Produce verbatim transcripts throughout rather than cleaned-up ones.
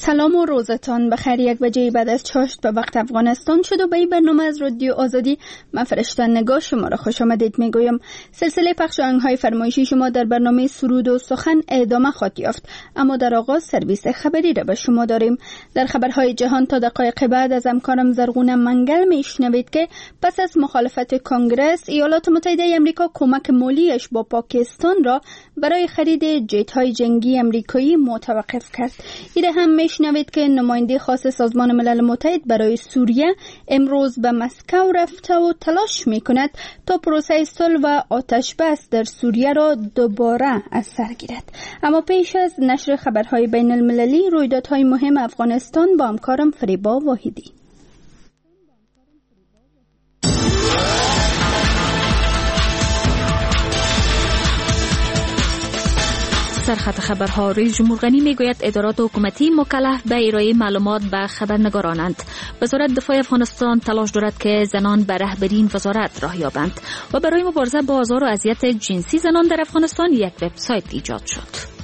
سلام و روزتان بخیر. یک بجه بعد از چاشت به وقت افغانستان شد و به این برنامه از رادیو آزادی من فرشته نگاه شما را خوش آمدید میگویم. سلسله پخش آهنگ‌های فرمایشی شما در برنامه سرود و سخن ادامه خواهد یافت، اما در آغاز سرویس خبری را به شما داریم. در خبرهای جهان تا دقایق بعد از همکارم زرغون منگل میشنوید که پس از مخالفت کنگره ایالات متحده آمریکا کمک مالیش با پاکستان را برای خرید جت‌های جنگی آمریکایی متوقف کرد. این هم میشنوید که نماینده خاص سازمان ملل متحد برای سوریه امروز به مسکو رفته و تلاش میکند تا پروسه صلح و آتش بس در سوریه را دوباره از سر گیرد. اما پیش از نشر خبرهای بین المللی، رویدادهای مهم افغانستان با همکارم فریبا واحدی. سرخط خبرها. رئیس جمهور غنی میگوید ادارات حکومتی مکلف به ارائه معلومات به خبرنگارانند. وزارت دفاع افغانستان تلاش دارد که زنان به رهبری این وزارت راه یابند. و برای مبارزه با آزار و اذیت جنسی زنان در افغانستان یک وبسایت ایجاد شد.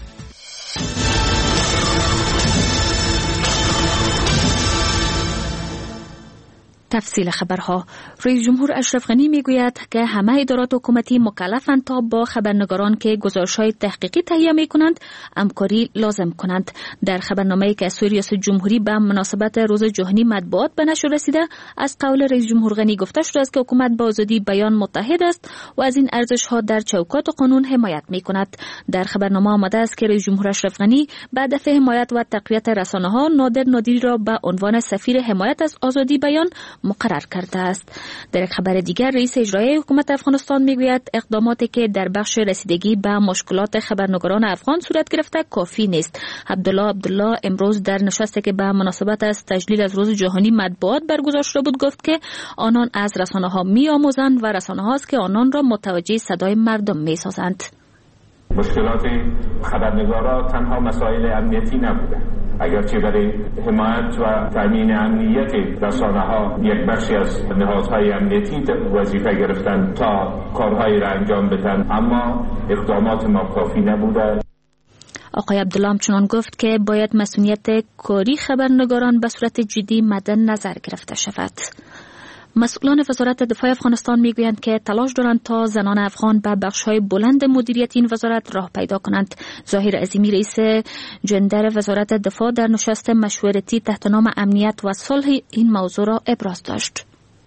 تفصیل خبرها. رئیس جمهور اشرف غنی میگوید که همه ادارات حکومتی مکلفند تا با خبرنگاران که گزارش‌های تحقیقی تهیه می‌کنند همکاری لازم کنند. در خبرنامه‌ای که از سوی ریاست جمهوری به مناسبت روز جهانی مطبوعات به نشر رسیده، از قول رئیس جمهور غنی گفته شده است که حکومت با آزادی بیان متحد است و از این ارزش‌ها در چوکات قانون حمایت می‌کند. در خبرنامه آمده است که رئیس جمهور اشرف غنی به هدف حمایت و تقویت رسانه‌ها نادر نادری را به عنوان سفیر حمایت از آزادی بیان مقرر کرده است. در یک خبر دیگر، رئیس اجرایی حکومت افغانستان میگوید اقداماتی که در بخش رسیدگی به مشکلات خبرنگاران افغان صورت گرفته کافی نیست. عبدالله عبدالله امروز در نشستی که به مناسبت از تجلیل از روز جهانی مطبوعات برگزار شده بود گفت که آنان از رسانه‌ها می‌آموزند و رسانه‌هاست که آنان را متوجه صدای مردم می‌سازند. مشکلات خبرنگارا تنها مسائل امنیتی نبوده، اگرچه برای حمایت و تامین امنیت رسانه‌ها یک بخشی از نهادهای امنیتی وظیفه گرفتن تا کارهایی را انجام بدن، اما اقدامات ما کافی نبوده. آقای عبدالله همچنان گفت که باید مسئولیت کاری خبرنگاران به صورت جدی مد نظر گرفته شود. مسئولان وزارت دفاع افغانستان میگویند که تلاش دارند تا زنان افغان به بخش‌های بلند مدیریت این وزارت راه پیدا کنند. ظاهر عظیمی رئیس جندر وزارت دفاع در نشست مشورتی تحت نام امنیت و صلح این موضوع را ابراز داشت.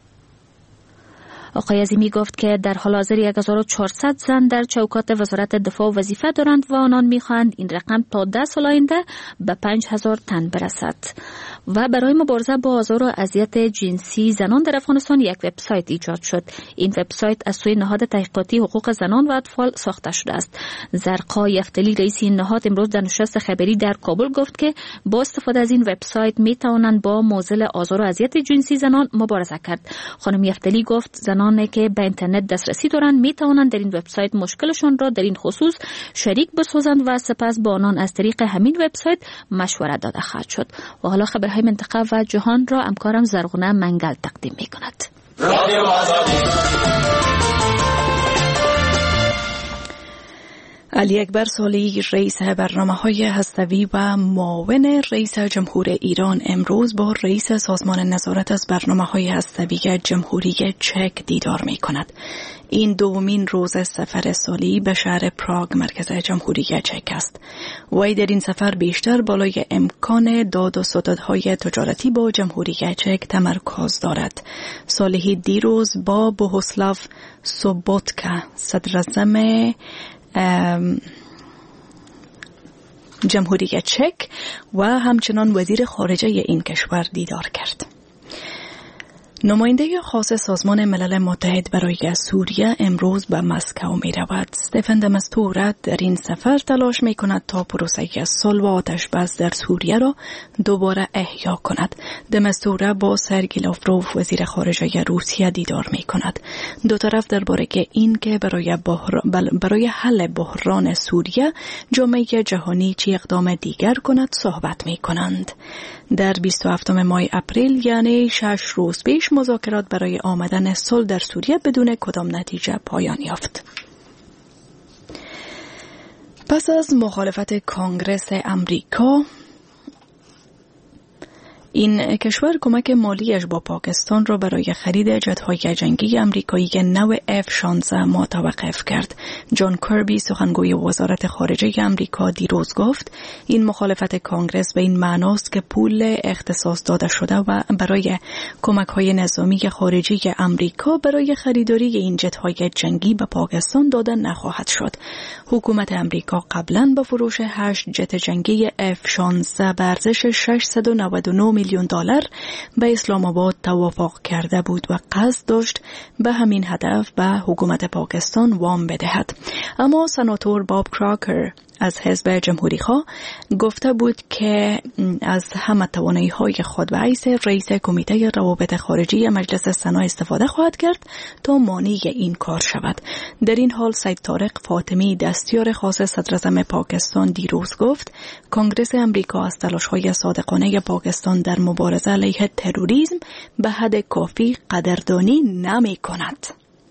آقای عظیمی گفت که در حال حاضر یک هزار و چهارصد زن در چوکات وزارت دفاع وظیفه دارند و آنان میخواهند این رقم تا ده سال آینده به پنج هزار تن برسد. و برای مبارزه با آزار و اذیت جنسی زنان در افغانستان یک وبسایت ایجاد شد. این وبسایت از سوی نهاد تحقیقاتی حقوق زنان و اطفال ساخته شده است. زرقا یفتلی رئیس این نهاد امروز در نشست خبری در کابل گفت که با استفاده از این وبسایت می توانند با موزل آزار و اذیت جنسی زنان مبارزه کرد. خانم یفتلی گفت زنانی که به اینترنت دسترسی دارند می توانند در این وبسایت مشکلشان را در این خصوص شریک بسازند و سپس با آنان از طریق همین وبسایت مشورت داده خواهد شد. و حالا خبرهای منطقه و جهان را همکارم زرغونه منگل تقدیم می کند. علی اکبر صالحی رئیس برنامه‌های هسته‌ای و معاون رئیس جمهور ایران امروز با رئیس سازمان نظارت از برنامه‌های هسته‌ای جمهوری چک دیدار می‌کند. این دومین روز سفر صالحی به شهر پراگ مرکز جمهوری چک است. وی در این سفر بیشتر بالای امکان داد و ستدهای تجارتی با جمهوری چک تمرکز دارد. صالحی دیروز با بوهوسلاو سوبوتکا صدراعظم جمهوری چک و همچنان وزیر خارجه این کشور دیدار کرد. نماینده خاص سازمان ملل متحد برای سوریه امروز به مسکو می رود. استفان د مستوره در این سفر تلاش می کند تا پروسه صلح و آتش بس در سوریه را دوباره احیا کند. د مستوره با سرگی لاوروف وزیر خارجه روسیه دیدار می کند. دو طرف درباره این که برای برای حل بحران سوریه جامعه جهانی چه اقدام دیگر کند صحبت می کنند. در بیست و هفتم ماه اپریل یعنی شش روز پیش مذاکرات برای آمدن صلح در سوریه بدون کدام نتیجه پایان یافت. پس از مخالفت کنگره امریکا این کشور کمک مالیش با پاکستان را برای خرید جت‌های جنگی آمریکایی نو اف شانزده متوقف کرد. جان کربی سخنگوی وزارت خارجه آمریکا دیروز گفت این مخالفت کانگرس به این معناست که پول اختصاص داده شده و برای کمک‌های نظامی خارجی آمریکا برای خریداری این جت‌های جنگی به پاکستان داده نخواهد شد. حکومت آمریکا قبلا با فروش هشت جت جنگی اف شانزده به ارزش ششصد و نود و نه میلیون دلار به اسلام آباد توافق کرده بود و قصد داشت به همین هدف به حکومت پاکستان وام بدهد. اما سناتور باب کراکر از حزب جمهوری خواه گفته بود که از همه توانایی های خود به حیث رئیس کمیته روابط خارجی مجلس سنا استفاده خواهد کرد تا مانع این کار شود. در این حال سید طارق فاطمی دستیار خاص صدراعظم پاکستان دیروز گفت کنگره آمریکا از تلاش‌های صادقانه پاکستان در مبارزه علیه تروریسم به حد کافی قدردانی نمی کند.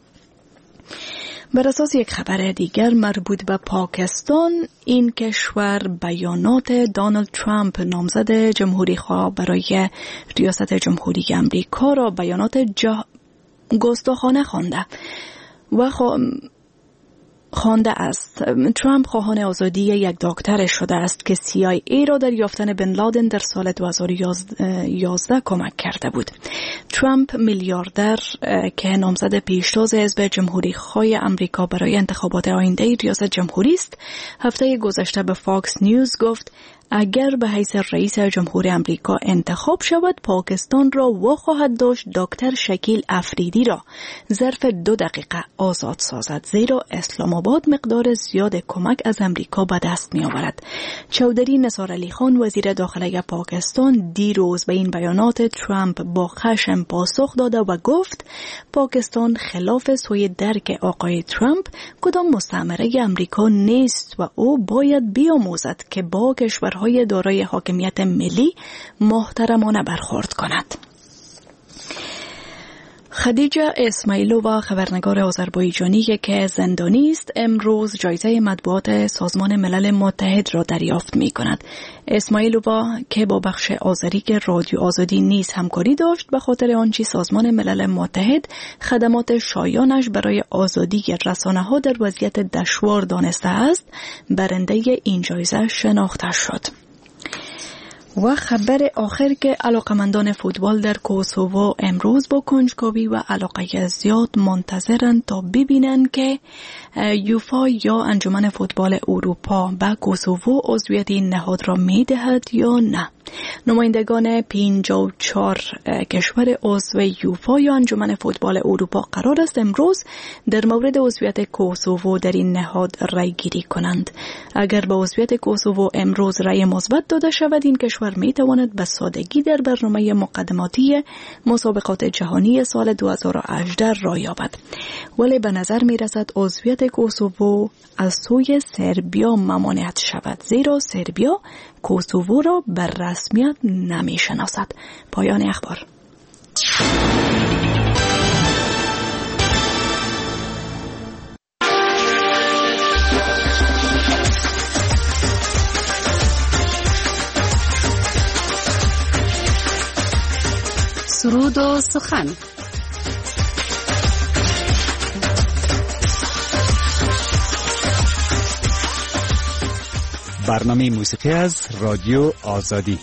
بر اساس یک خبر دیگر مربوط به پاکستان، این کشور بیانات دونالد ترامپ نامزد جمهوری خواه برای ریاست جمهوری آمریکا را بیانات جا... گستاخانه خوانده و خو... خوانده است. ترامپ خواهان آزادی یک دکتر شده است که سی آی ای را در یافتن بن لادن در سال دو هزار و یازده کمک کرده بود. ترامپ میلیاردر که نامزد پیشتاز حزب جمهوری خواه آمریکا برای انتخابات آینده ریاست جمهوری است، هفته گذشته به فاکس نیوز گفت اگر به حیث رئیس جمهور آمریکا انتخاب شود، پاکستان را وا خواهد داشت دکتر شکیل افریدی را ظرف دو دقیقه آزاد سازد، زیرا اسلام آباد مقدار زیاد کمک از امریکا به دست می آورد. چودری نثار علی خان وزیر داخله پاکستان دیروز به این بیانات ترامپ با خشم پاسخ داده و گفت پاکستان خلاف سوی درک آقای ترامپ کدام مستعمره امریکا نیست و او باید بیاموزد که با کشورهای دارای حاکمیت ملی محترمانه برخورد کند. خدیجه اسماعیلووا خبرنگار آذربایجانی که زندانی است امروز جایزه مطبوعات سازمان ملل متحد را دریافت می کند. اسماعیلووا که با بخش آذری رادیو آزادی نیز همکاری داشت به خاطر آنچه سازمان ملل متحد خدمات شایانش برای آزادی رسانه‌ها در وضعیت دشوار دانسته است، برنده این جایزه شناخته شد. و خبر آخر که علاقمندان فوتبال در کوسوو امروز با کنجکاوی و علاقه زیاد منتظرند تا ببینند که یوفا یا انجمن فوتبال اروپا به کوسوو عضویت این نهاد را می دهد یا نه. نمایندگان پنجاه و چهار کشور عضو یوفا یا انجمن فوتبال اروپا قرار است امروز در مورد عضویت کوسوو در این نهاد رای گیری کنند. اگر به عضویت کوسوو امروز رای مثبت داده شود، این کشور می تواند به سادگی در برنامه مقدماتی مسابقات جهانی سال دو هزار و هجده رای یابد. ولی به نظر می رسد عضویت کوسوو از سوی سربیا ممانعت شود، زیرا سربیا کوسوو را بر رسمیت نمی شناسد. پایان اخبار. سرود و سخن. برنامه موسیقی از رادیو آزادی.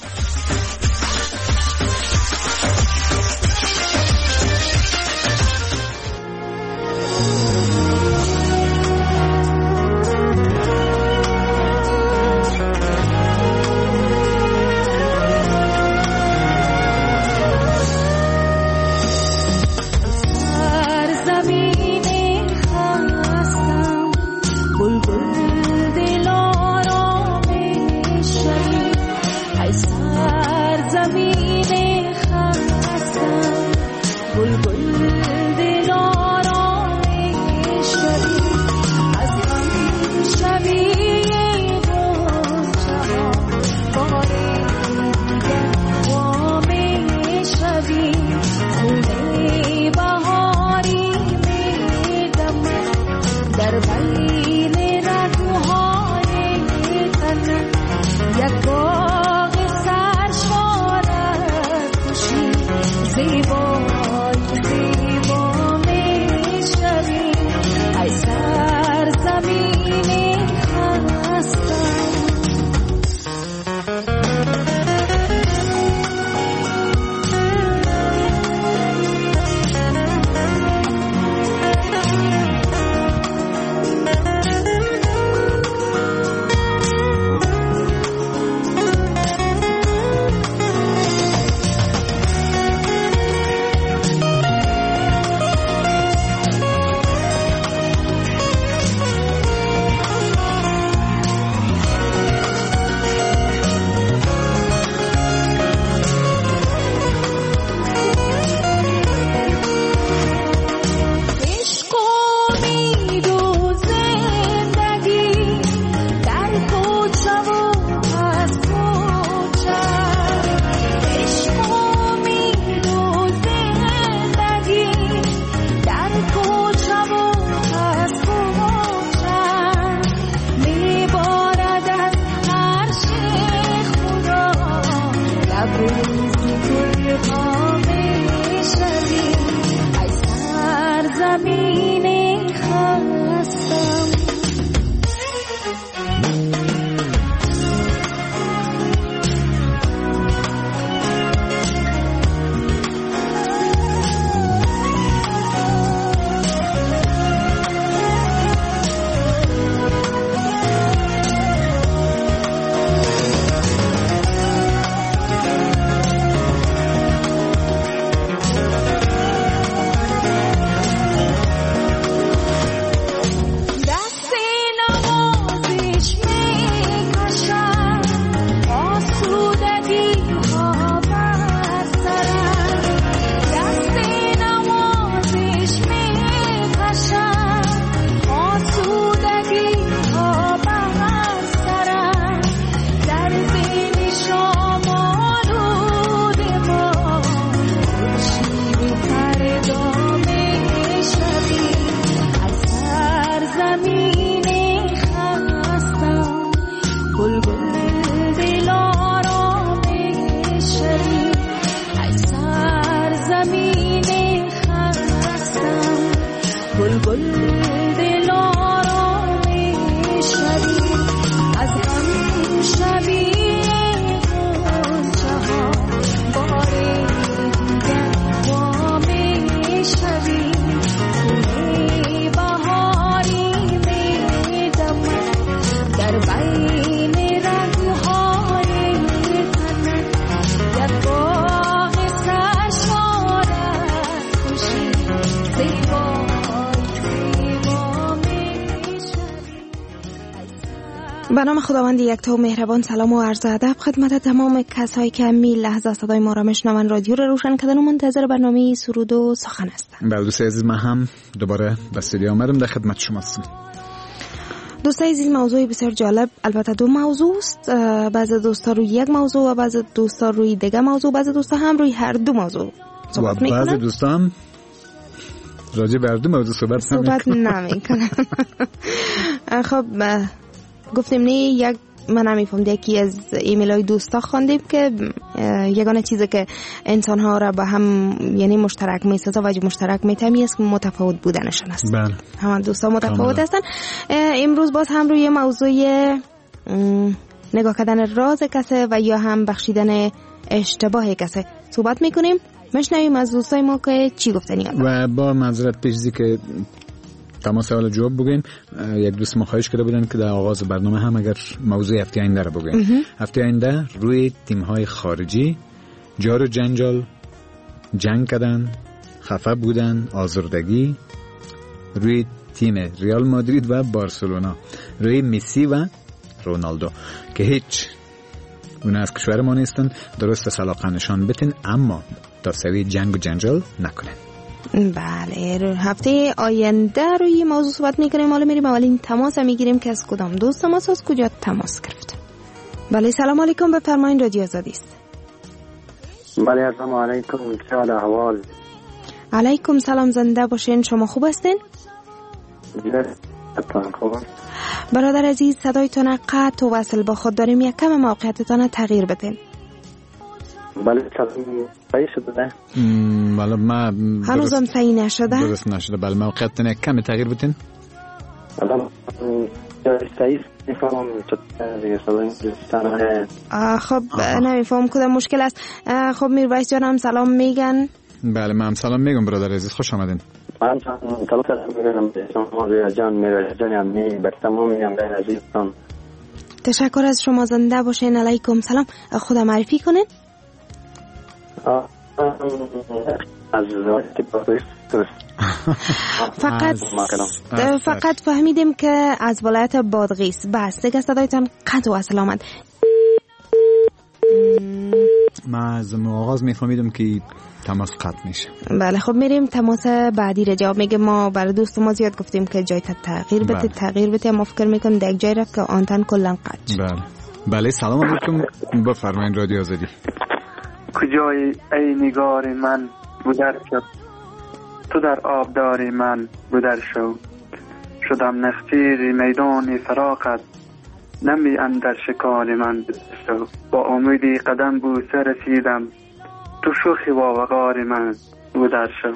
ریزی گل ها میشوی ای سرزمین خستم. به نام خداوند یکتا و مهربان، سلام و عرض ادب خدمت تمام کسایی که می لحظه صدای ما را میشنون. رادیو را روشن کردن و منتظر برنامه سرود و سخن هستم. بله دوستای عزیز، من هم دوباره به استودیو آمدم، در خدمت شما هستم. دوستای عزیز، موضوع بسیار جالب، البته دو موضوع است. بعضی دوستا روی یک موضوع و بعضی دوستا روی دیگه موضوع، بعضی دوستا هم روی هر دو موضوع صحبت میکنن. بعضی دوستا هم راجع به هر دو موضوع صحبت صحبت نمیکنن. خب گفتیم نه، یک من نمیفهم یکی از ایمیل های دوستا خواندیم که یگانه چیزی که انسان ها را به هم یعنی مشترک میسازه و مشترک میتمی است که متفاوت بودنشان است. بله. همه دوستا متفاوت هستن. امروز باز هم روی موضوع نگاه کردن راز کسی و یا هم بخشیدن اشتباه کسی صحبت میکنیم. مشنویم از دوستای ما که چی گفتن یاد. و با معذرت پیشی که تمام سوال جواب بگیم، یک دوست ما خواهش کرده بودن که در آغاز برنامه هم اگر موضوع هفته آینده رو بگیم. هفته آینده روی تیم‌های خارجی جار و جنجال، جنگ کردن، خفه بودن، آزردگی روی تیم ریال مادرید و بارسلونا، روی مسی و رونالدو که هیچ اون از کشور ما نیستن، درست سلاقه نشان بتین اما تا سوی جنگ و جنجال نکنن. بله، هفته آینده روی موضوع صحبت میکنیم. حالا میریم اولین تماس میگیریم که از کدام دوست تماس از کجا تماس گرفت. بله، سلام علیکم، بفرمایید، رادیو آزادی است. بله، سلام علیکم، چه حال احوال؟ علیکم سلام، زنده باشین. شما خوب هستین؟ خوب. برادر عزیز، صدایتان قطع و وصل با خود داریم، یک کم موقعیتتان تغییر بدین. بله، صحیح شده؟ بله، ما هنوزم صحیح نشده. درست نشده. بله، موقعیتتان یک کم تغییر بدین. بله، صحیح نفهمم دیگه صدای. خب نمیفهم کدام مشکل است. خب میرویس جانم سلام میگن. بله، من هم سلام میگم برادر عزیز، خوش آمدین. من سلام میگم به شما جان، میرویس جان امی به تمام میگم عزیزتان. تشکر از شما، زنده باشین. علیکم سلام، خدا معرفی کنین. از فقط فقط فهمیدیم که از ولایت بادغیس. بس دیگه صدایتان قطع و وصل آمد. ما از آغاز میفهمیدم که تماس قطع میشه. بله، خب میریم تماس بعدی را جواب میگه. ما برای دوست ما زیاد گفتیم که جای تغییر بده. بله. تغییر بده، ما فکر میکنم در یک جای رفت که آنتن کلا قطع. بله بله، سلام علیکم، بفرمایید رادیو آزادی. کجای ای نگار من بودر شد، تو در آبدار من بودر شو، شدم نخجیر میدان فراقت، نمی اندر شکار من بشو. با امیدی قدم بوسه رسیدم، تو شوخی با وقار من گذر شو.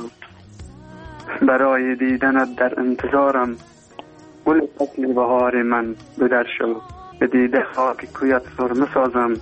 برای دیدنت در انتظارم، گل فصل بهار من بدر شو. به دیده خاک کویت سرمه سازم،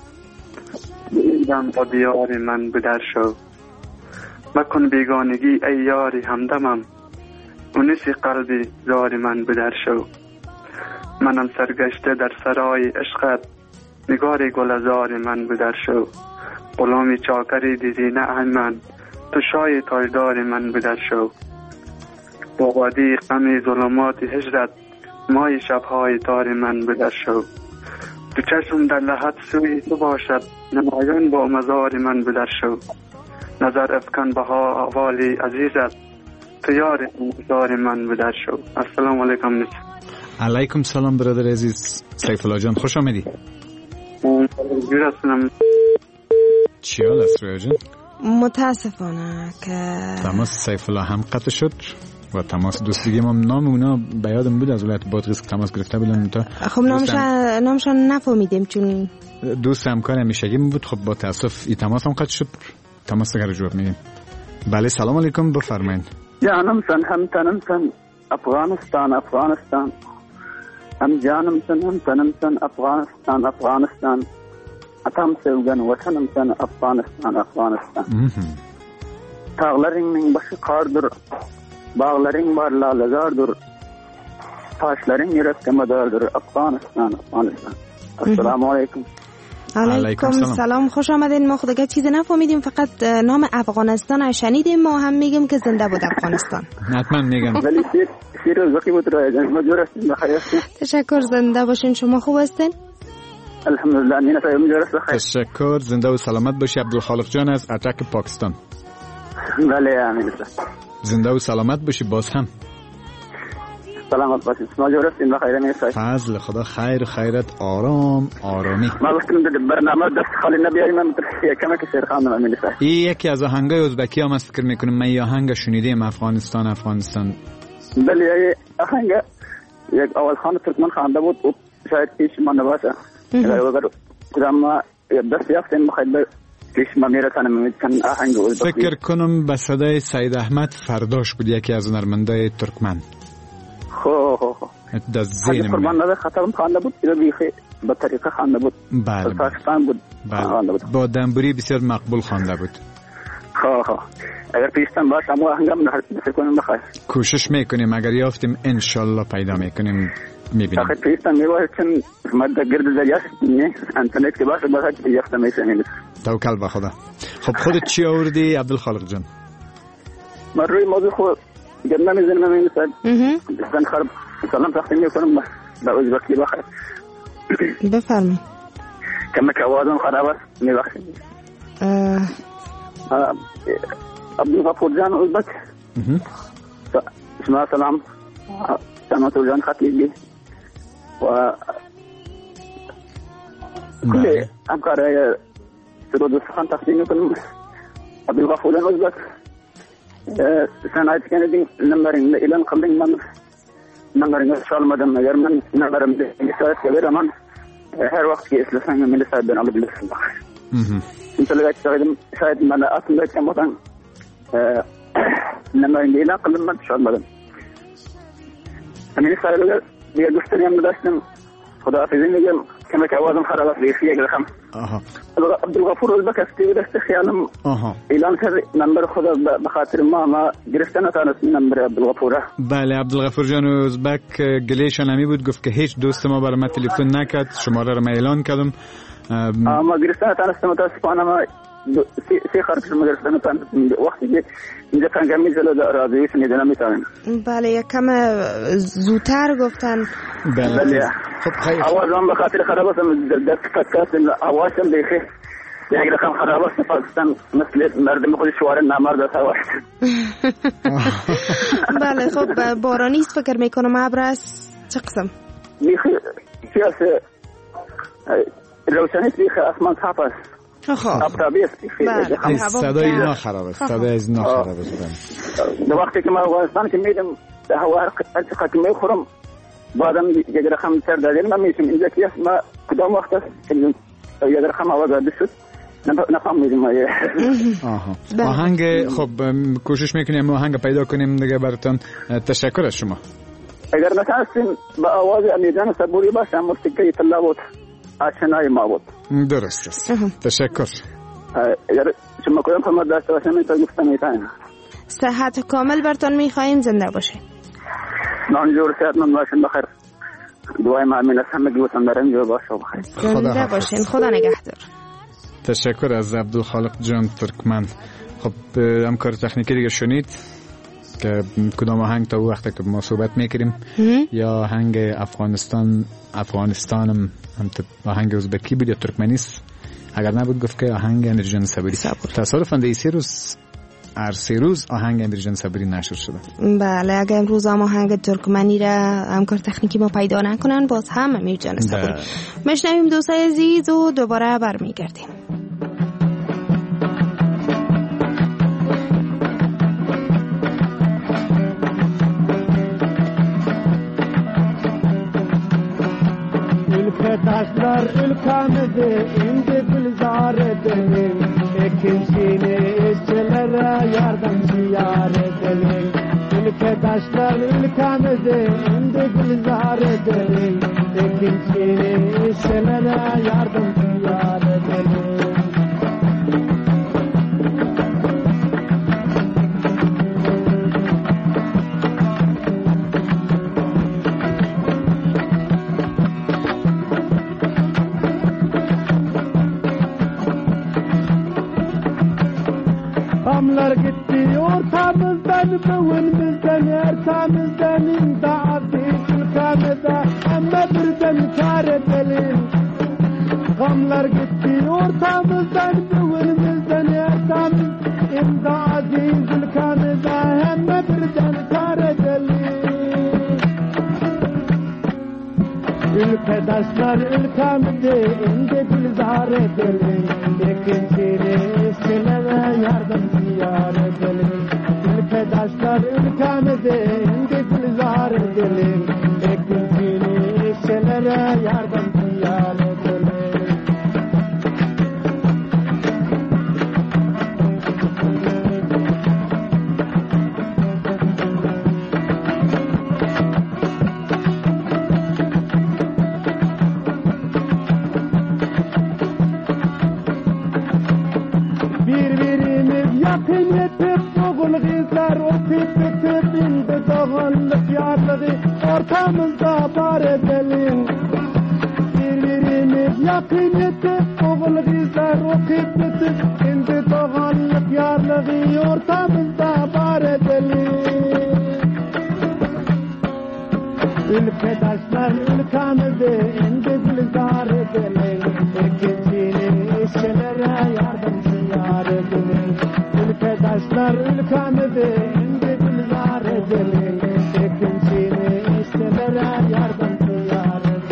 دیدم با دیار من بدر شو. مکن بیگانگی ای یاری همدمم، اونس قلبی زار من بدر شو. منم سرگشته در سرای عشقت، نگار گلزار من بدر شو. غلامی چاکری دیزینه من، تو شای تاجدار من بدر شو. با وادی غم ظلمات هجرت، مای شبهای تار من بدر شو. تو چشم در لحد سوی تو باشد، نمایان با مزار من بدر شو. نظر افکن به حوالی عزیزت، تو یار انتظار من بدر شو. السلام علیکم. نس علیکم سلام برادر عزیز سیف الله جان، خوش آمدی. جور هستم. چی حال است رویا جان؟ متاسفانه که تماس سیف الله هم قطع شد و تماس دوستگی ما نام اونا به یادم بود از ولایت بادغیس تماس گرفته بودن تا خب نامشان نامشان نفهمیدیم چون دوست همکار همیشگی بود. خب با تاسف این تماس هم قطع شد. تماس دیگر جواب میدیم. بله سلام علیکم بفرمایید. جانم سن هم تنم سن افغانستان افغانستان هم جانم سن هم تنم سن افغانستان افغانستان اتم سوگن وطنم سن افغانستان افغانستان. tağların başı kardır, bağların var laledardır, taşların yürekte medardır. Afghanistan, Afghanistan. السلام علیکم. علیکم سلام، خوش آمدین. ما خود چیزی نفهمیدیم، فقط نام افغانستان شنیدیم. ما هم میگیم که زنده بود افغانستان. حتما میگم. ولی شیر شیر روزی بود رای جان. مجبور هستیم بخیر هستیم. تشکر، زنده باشین. شما خوب هستین؟ الحمدلله. نینا صاحب مجبور است بخیر. تشکر، زنده و سلامت باشی. عبدالخالق جان از اتک پاکستان. بله امین صاحب. زنده و سلامت باشی باز هم. سلامت باشید. مجبور هستیم بخیر امین صاحب. فضل خدا خیر خیرت آرام آرامی. ما وقتی در برنامه دست خالی نبیاریم من کمی که شعر خواندم امین صاحب. این یکی از آهنگای ازبکی هم است فکر میکنم. من این آهنگ شنیدم افغانستان افغانستان. بله آهنگ یک اول خان ترکمن خوانده بود و شاید پیش ما نباشه. اگر کدام دست یافتیم بخیر پیش ما میرسانم میتونم آهنگ ازبکی. فکر کنم به صدای سید احمد فرداش بود، یکی از هنرمندای ترکمن. خو خو خو در ذهن من قربان نظر خطرم خوانده بود. اینو بیخی به طریقه خوانده بود. بله پاکستان بود. بله با دنبوری بسیار مقبول خوانده بود. خو خو اگر پیشتن باش اما هنگام نفر کنیم بخیر. کوشش میکنیم، اگر یافتیم انشالله پیدا میکنیم میبینیم. آخه پیشتن میباید چون مدد گرد زریعه نه انترنت که باشه باید که یافته میشنید. توکل به خدا. خب خودت چی آوردی عبدالخالق جان؟ من روی موضوع خود گرد نمیزنم امین صاحب. زن خرب سلام تقدیم میکنم به ازبکی بخیر. بفرمایید. کمی که آوازم خراب است میبخشید. عبدالغفور جان ازبک. شما سلام. سلامت جان خطیبی و کل همکارای سرود سخن تقدیم میکنم. عبدالغفور جان ازبک سنایت کندیم نمبرین ایلان قبلین من نمبرین سال مدام اگر من نمبرم میساعد کبیر من هر وقت که اسلسان من میساعد بین علی بلسان بخیر. انتظار شاید شاید من اصلا کم بودن نمبرین ایلان قبلین من سال مدام امین سایل اگر دیگه دوستانی هم داشتم خدا حافظی میگم کمی که آوازم خراب است دیگه یک رقم. عبدالغفور ازبک استی دست خیالم اعلان کرد نمبر خدا به خاطر ما ما گرفته نتانست نمبر عبدالغفوره. بله عبدالغفور جان ازبک گلیشان همی بود، گفت که هیچ دوست ما برای ما تلفن نکرد، شماره رو ما اعلان کردم ما گرفته نتانست. متاسفانه ما سی خرکش ما گرفته نتانست. وقتی که اینجا تنگمی جلو راضی شنیده نمیتونیم. بله یک کم زودتر گفتن. بله خب خیر. آوازم به خاطر خراب است دست پادکست آوازم دیگه یک رقم خراب است. پاکستان مثل مردم خود شوار نامرد است آواز. بله خب بارانی است فکر میکنم ابر است چه قسم؟ بیخی سیاسی روشنی بیخی آسمان صاف است. آفتابی است بیخی. صدای اینا خراب است. صدای از اینا خراب است. در وقتی که ما افغانستان که میدم هوا هر چقدر میخورم بعدم یک رقم سر دادیم من میشم اینجا که ما کدام وقت است یک رقم آواز داده شد نفهمیدیم. آها آهنگ خب کوشش میکنیم آهنگ پیدا کنیم دیگه براتون. تشکر از شما. اگر نتونستیم با آواز امیرجان صبوری باشه موسیقی طلا بود آشنای ما بود. درست است. تشکر. اگر شما کدام خدمت داشته باشیم این تا گفتم میتونیم. صحت کامل براتون میخوایم. زنده باشین. نانجور صحت من باشین بخیر. دعای مؤمن است همگی وطن دارم جو باشه بخیر. زنده باشین. خدا نگهدار. تشکر از عبدالخالق جان ترکمن. خب همکار تکنیکی دیگه شنید که کدام آهنگ تا وقتی که ما صحبت میکریم یا آهنگ افغانستان افغانستانم هم آهنگ ازبکی بود یا ترکمنیست. اگر نبود گفت که آهنگ امیرجان صبری. تصادفاً در سه روز هر سه روز آهنگ امیرجان صبری نشر شده. بله اگر امروز هم آهنگ ترکمنی را همکار تکنیکی ما پیدا نکنن باز هم امیرجان صبری. میشنویم دوستای عزیز و دوباره برمیگردیم. taşlar ülkemizde indi gülzarede ekincini işçilere yardımcı yar edelim. Ülketaşlar ülkemizde indi gülzarede ekincini işçilere yardımcı yar edelim. Kamlar gitti ortamızdan bugünümüzden ertamızdan imdat ülkemizde ama birden kar edelim. Kamlar gitti ortamızdan bugünümüzden ertamız imdat ülkemizde ama birden kar edelim. Ülkedaşlar ülkemizde indi gülzar edelim. Ekincini işçilere yardımcı yar edelim. Ülkedaşlar ülkemizde indi gülzar edelim. Ekincini işçilere yardımcı yar edelim. Ortamızda var edelim. Birbirimiz yakın etip oğul kızlar okuyup bitip indi doğanlık yarlığı ortamızda var edelim. Ülkedaşlar ülkemizde indi gülzar edelim. Ekincini işçilere yardımcı yar edelim. Ülkedaşlar ülkemizde indi gülzar edelim. Ekincini işçilere yardımcı yar edelim.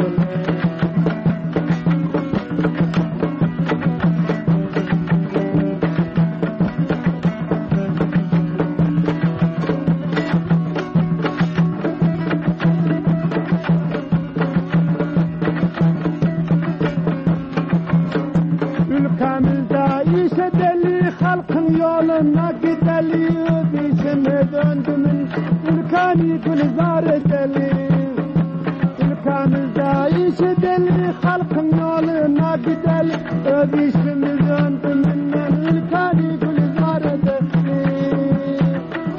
Ülkemizde işe deli halkın yoluna gidelim. İşime döndümün ülkeni gülzar edelim. Ülkemizde işe deli halkın yoluna gidelim. Ödüşümü döndümün ülkeni gülzar edelim.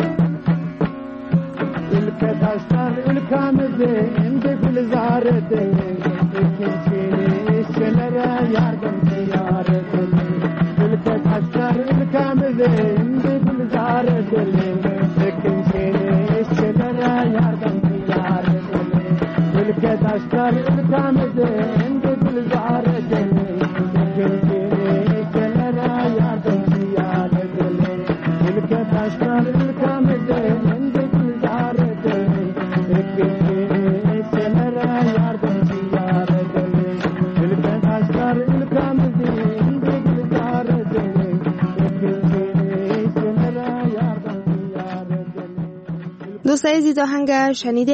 Ülkedaşlar ülkemizde indi gülzar edelim. İkincini işçilere yardımcı yar edelim. Ülkedaşlar ülkemizde indi gülzar edelim. İkincini işçilere yardımcı yar edelim. Ülkedaşlar ülkemizde indi gülzar edelim. İkincini işçilere yardımcı yar edelim. Ülkedaşlar ülkemizde indi gülzar edelim. İkincini işçilere yardımcı yar edelim. Ülkedaşlar ülkemizde indi gülzar edelim. İkincini işçilere yardımcı yar edelim. دوستای عزیز آهنگ شنیدین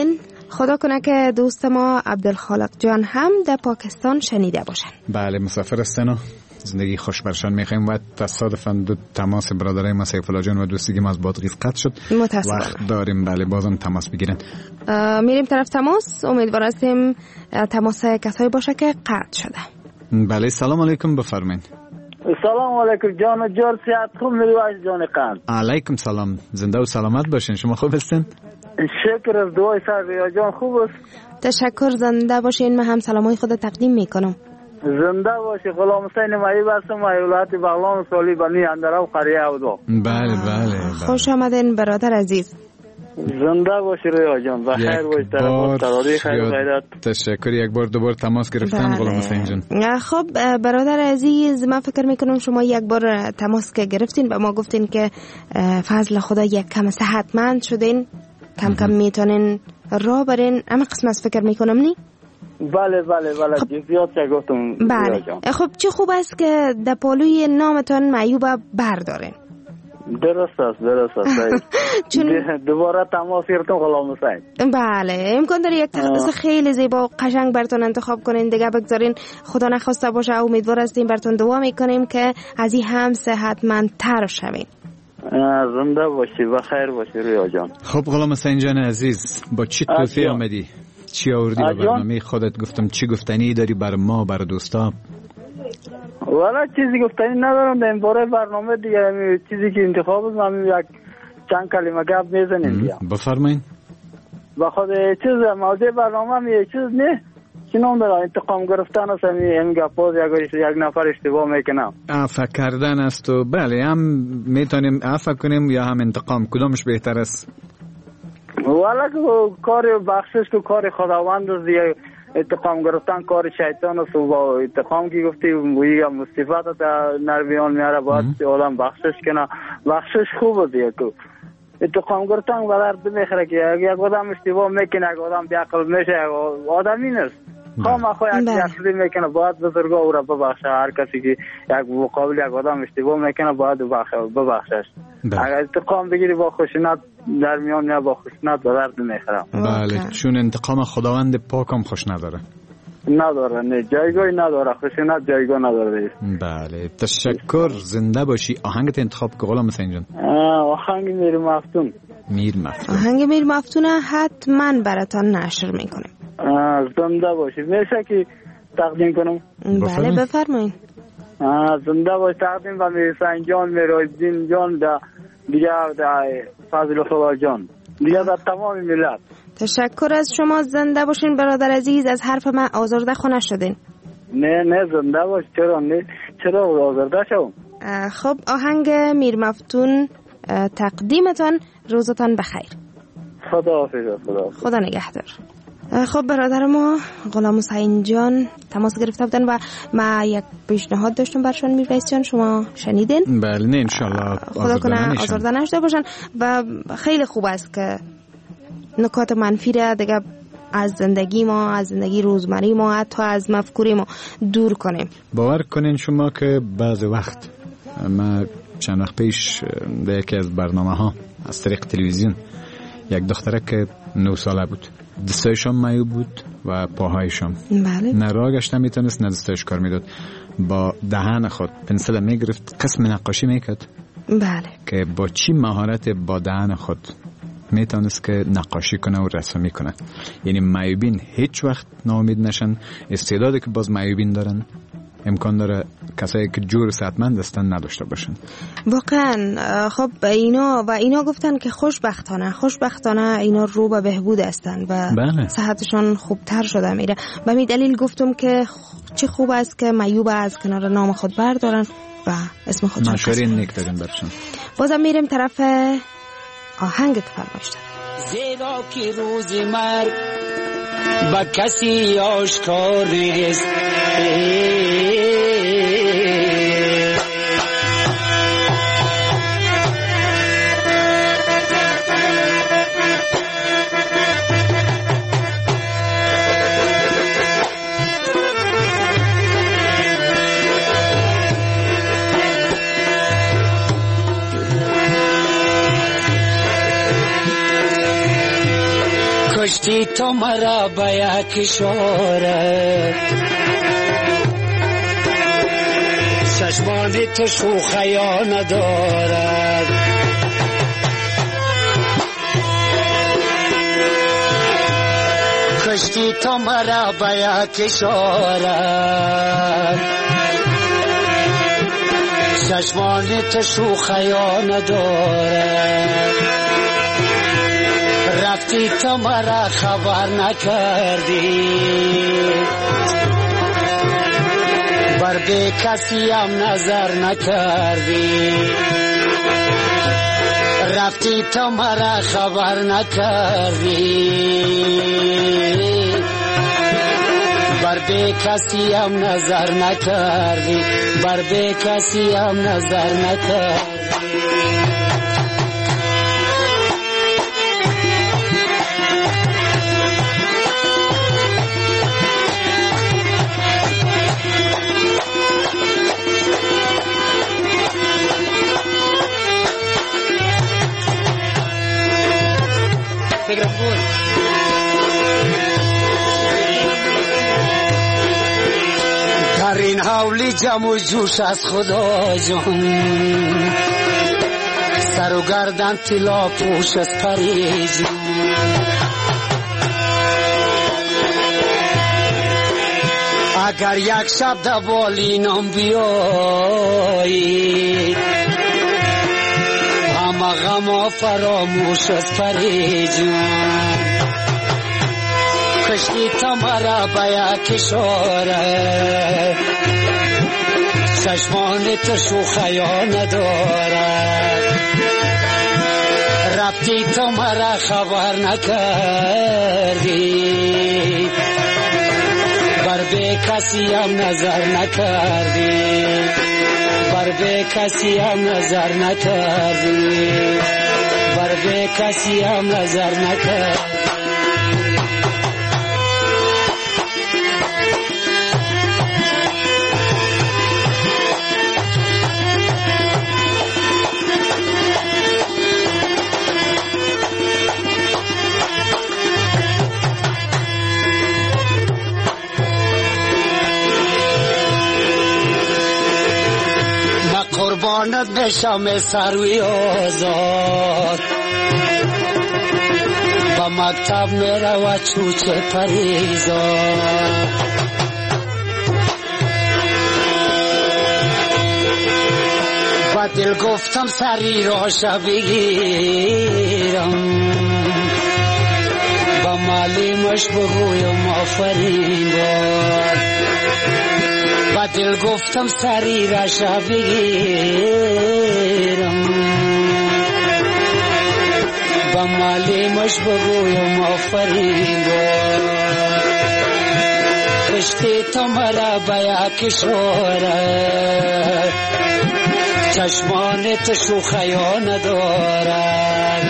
خدا کنه که دوست ما عبدالخالق جان هم در پاکستان شنیده باشن. بله مسافر هستن، زندگی خوش برشان میخوایم. و تصادفاً دو تماس برادرای ما سیف الله جان و دوستگی ما از بادغیس قطع شد. متاسفم. وقت داریم بله بازم تماس بگیرن. میریم طرف تماس. امیدوار هستیم تماس کسایی باشه که قطع شده. بله سلام علیکم بفرمایید. سلام علیکم جان و جان، صحت خوب می‌باشید جان قند؟ علیکم سلام، زنده و سلامت باشین. شما خوب هستین؟ شکر از دعای سر ریا جان خوب است. تشکر، زنده باشین. من هم سلامای خود تقدیم میکنم. زنده باشی. غلام حسین مایب هستم، ولایت بغلان سالی بنی اندرا و قریه اودو. بله بله. خوش آمدین برادر عزیز. زنده باشی ریا جان، بخیر باشی. طرف تراویح خیر خیرات. تشکر. یک بار دوبار تماس گرفتن بله. غلام حسین جان. خب برادر عزیز، من فکر میکنم شما یک بار تماس که گرفتین و ما گفتین که فضل خدا یک کم صحتمند شدین، کم کم میتونین راه برین. اما قسم از فکر میکنم نی؟ بله بله بله خب. جزیات چه گفتم. بله خب چه خوب است که در پالوی نامتان معیوب بردارین. درست است درست است. چون دوباره تماس گرفتم غلام حسین. بله امکان داره یک تخصص خیلی زیبا و قشنگ براتون انتخاب کنین دیگه بگذارین. خدا نخواسته باشه. امیدوار هستیم براتون دعا میکنیم که از این هم صحتمندتر شوین. زنده باشی بخیر باشی ریا جان. خب غلام حسین جان عزیز، با چی توفیق آمدی؟ چی آوردی به برنامه خودت؟ گفتم چی گفتنی داری بر ما بر دوستا؟ والا چیزی گفتنی ندارم در این باره برنامه دیگه. چیزی که انتخاب است من یک چند کلمه گپ میزنیم دیگه. بفرمایید. با خود چیز موضوع برنامه می چیز نه چی نام داره؟ انتقام گرفتن است. این گپا یک یک نفر اشتباه میکنه. عفو کردن است و بله هم میتونیم عفو کنیم یا هم انتقام، کدامش بهتر است؟ والا کار بخشش که کار خداوند است دیگه. انتقام گرفتن کار شیطان است و با انتقام کی گفتی یا مصیبت در نرمیان میاره باید آدم بخشش کنه. بخشش خوبه دیگه. انتقام گرفتن به درد میخوره که یک آدم اشتباه میکنه، یک آدم بیعقل میشه، آدمی نیست. خواهم اخواه یک بیعقلی میکنه باید بزرگا او را ببخشه. هر کسی که یک مقابل یک آدم اشتباه میکنه باید ببخشش. اگر انتقام بگیری با خشونت در میان میاد، با خشونت به درد میخوره. بله چون انتقام خداوند پاکم خوش نداره. نداره نه جایگاهی نداره، خشونت جایگاه نداره. بله تشکر، زنده باشی. آهنگت انتخاب که غلام حسین جان؟ آهنگ میر مفتون. میر مفتون. آهنگ میر مفتون حتما براتون نشر میکنیم. زنده باشی. میشه که تقدیم کنم؟ بله بفرمایید. زنده باش. تقدیم و میر حسین جان، میر الدین جان، دا دیگه دا فضل خدا جان، دیگه دا تمام ملت. تشکر از شما. زنده باشین برادر عزیز. از حرف من آزرده خو نشدین. نه نه زنده باش. چرا نه چرا آزرده شوم؟ خب آهنگ میر مفتون تقدیمتان. روزتان بخیر. خدا حافظ. خدا خدا نگهدار. خب برادر ما غلام حسین جان تماس گرفته بودن و ما یک پیشنهاد داشتم برشان. میرویس جان شما شنیدین؟ بله نه انشالله خدا کنه آزرده نشده باشن. و خیلی خوب است که نکات منفی را دیگه از زندگی ما، از زندگی روزمره ما، حتی از مفکوری ما دور کنیم. باور کنین شما که بعض وقت ما چند وقت پیش در یکی از برنامه ها از طریق تلویزیون یک دختره که نه ساله بود، دستایشان معیوب بود و پاهایشان. بله. نه راه گشته میتونست نه دستایش کار میداد. با دهن خود پنسل میگرفت، قسم نقاشی میکرد. بله. که با چی مهارت با دهن خود میتونست که نقاشی کنه و رسمی کنه. یعنی معیوبین هیچ وقت ناامید نشن. استعدادی که باز معیوبین دارن امکان داره کسایی که جور صحتمند هستن نداشته باشن. واقعا خب اینا و اینا گفتن که خوشبختانه خوشبختانه اینا رو به بهبود هستن و بله. صحتشون خوبتر شده میره. به می دلیل گفتم که چه خوب است که معیوب از کنار نام خود بردارن و اسم خودشون مشوره نیک دارن برشون. بازم میریم طرف آهنگ که فرمایشتن. زیرا که روز مرگ با کسی آشکار نیست. رفتی تو مرا به یک اشاره چشمان تو شوخیا ندارد کشتی تو مرا به یک اشاره چشمان تو شوخیا ندارد رفتی تو مرا خبر نکردی بر به کسی هم نظر نکردی رفتی تو مرا خبر نکردی بر به کسی هم نظر نکردی بر به کسی هم نظر نکردی در این حولی جمع و جوش از خدا جان سر و گردن طلا پوش از پری جان اگر یک شب در بالینم بیایی همه غم فراموش از پری جان کشتی تو مرا به یک اشاره چشمان تو شوخیا ندارد رفتی تو مرا خبر نکردی بر به کسی هم نظر نکردی بر به کسی هم نظر نکردی بر به کسی هم نظر نکردی قربانت بشم سروی آزاد با مکتب میره و چوچه پریزاد با دل گفتم سری راشا بگیرم با معلمش بگویم آفرین باد با دل گفتم سری راشا بگیرم با معلمش بگویم آفرین باد کشتی تو مرا به یک اشاره چشمان تو شوخیا ندارد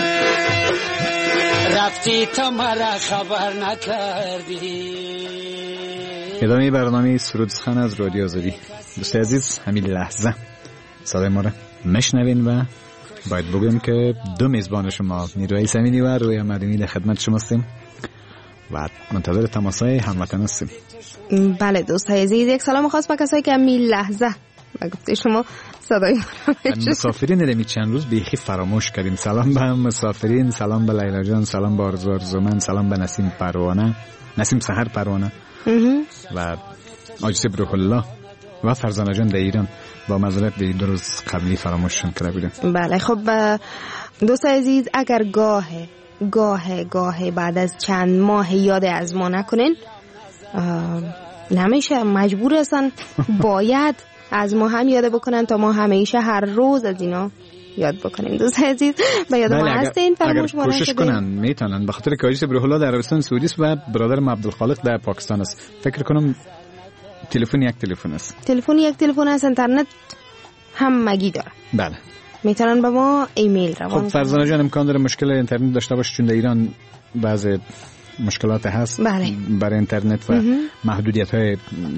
رفتی تو مرا خبر نکردی. ادامه برنامه سرود سخن از رادیو آزادی. دوست عزیز همین لحظه صدای ما را مشنوین و باید بگویم که دو میزبان شما نیروی سمینی و روی مدنی در خدمت شما هستیم و منتظر تماسای هموطن هستیم. بله دوست عزیز، یک سلام خاص به کسایی که همین لحظه و گفته شما صدای مسافرین نمی چند روز بیخی فراموش کردیم. سلام به مسافرین، سلام به لیلا جان، سلام به آرزو آرزومند، سلام به نسیم پروانه، نسیم سحر پروانه و آجیس بروح الله و فرزانه جان در ایران. با معذرت در دو روز قبلی فراموششون کرده بودیم. بله خب دوست عزیز، اگر گاه گاه گاه بعد از چند ماه یاد از ما نکنین، نمیشه، مجبور هستن باید از ما هم یاد بکنن تا ما همیشه هر روز از اینا یاد بکنیم. دوست عزیز به یاد ما هستین، فراموش ما نشدین. کوشش کنن میتونن، به خاطر که آجیس بروح الله در عربستان سعودی است و برادرم عبدالخالق در پاکستان است. فکر کنم تلفن یک تلفن است. تلفن یک تلفن است، اینترنت هم مگی داره. بله. میتونن به ما ایمیل روان. خب فرزانه جان امکان داره مشکل اینترنت داشته باشه، چون در ایران بعضی مشکلات هست. بله. برای اینترنت و محدودیت های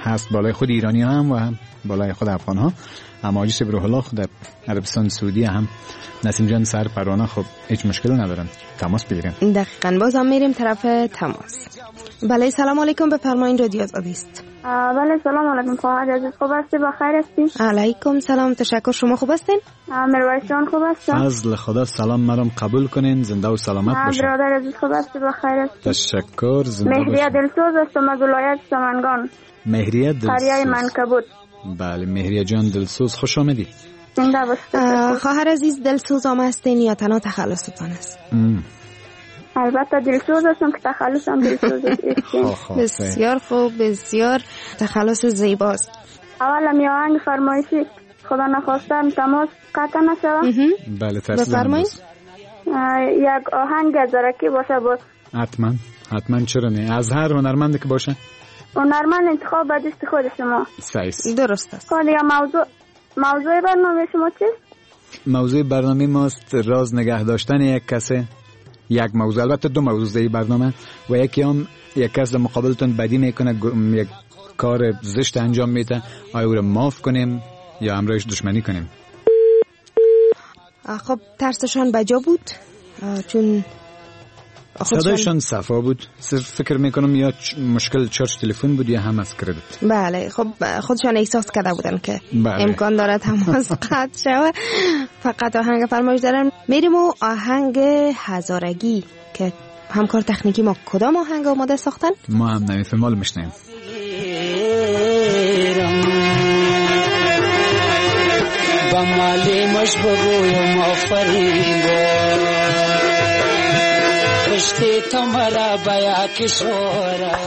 هست بالای خود ایرانی ها هم و هم بالای خود افغان ها. اما آجی سبروح الله خود در عربستان سعودی هم نسیم جان سر پروانه خب هیچ مشکل ندارن، تماس بگیریم. دقیقاً باز هم میریم طرف تماس. بله سلام علیکم، بفرمایید رادیو آزادی است. بله سلام علیکم خواهر عزیز، خوب هستی؟ بخیر هستی؟ علیکم سلام، تشکر. شما خوب هستین؟ مروایش جان خوب هستم؟ فضل خدا سلام مرام قبول کنین، زنده و سلامت باشین. برادر عزیز خوب هستی؟ بخیر هستی؟ تشکر، زنده باشین. مهریه دلسوز هستم از ولایت سمنگان. مهریه دلسوز، قریه منکبوت. بله مهریه جان دلسوز، خوش آمدی. زنده باشید. خواهر عزیز دلسوز هم هستین یا تنها تخلصتان است؟ البته دلسوز هستم که تخلصم دلسوز است. بسیار خوب، بسیار تخلص زیباست. اولا می آهنگ فرمایشی خدا نخواستم تماس قطع نشوه. بله بفرمایید. یک آهنگ زرکی باشه با حتما حتما چرا نه، از هر هنرمندی که باشه. هنرمند انتخاب به دست خود شما. صحیح درست است. دیگه موضوع موضوع برنامه شما چیست؟ موضوع برنامه ماست راز نگه داشتن یک کسی. یک موضوع، البته دو موضوع در برنامه و یکی هم یک کس در مقابلتون بدی میکنه، یک کار زشت انجام میده، آیا او را معاف کنیم یا امرایش دشمنی کنیم؟ خب ترسشان بجا بود چون صدایشان صفا بود، صرف فکر میکنم یا مشکل چارج تلفن بود یا هم از کردیت. بله خب خودشان احساس کرده بودن که بله. امکان داره تماس قطع شود. فقط آهنگ فرمایش دارم میریم و آهنگ هزارگی که همکار تکنیکی ما کدام آهنگ آماده ساختن؟ ما هم نمی فیلمال میشنیم. با مالی مش بگویم آفرین رشته تو مرا بیا کشورا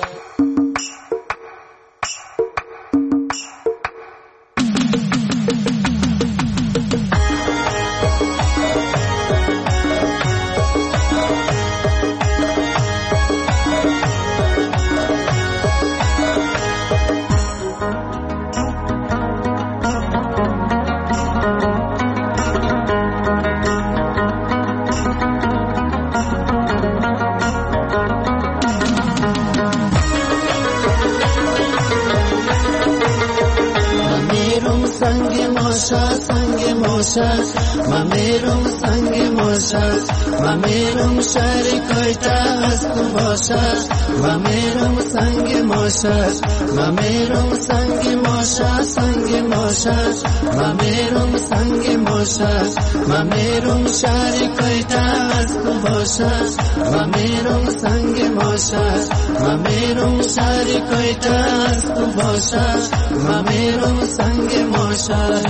ما میرم سنگ ماشا ما میرم شهر کویتا از تو باشا ما میرم سنگ ماشا ما میرم سنگ ماشا سنگ ماشا ما میرم سنگ ماشا ما میرم شهر کویتا از تو باشا ما میرم سنگ ماشا ما میرم شهر کویتا از تو باشا ما میرم سنگ ماشا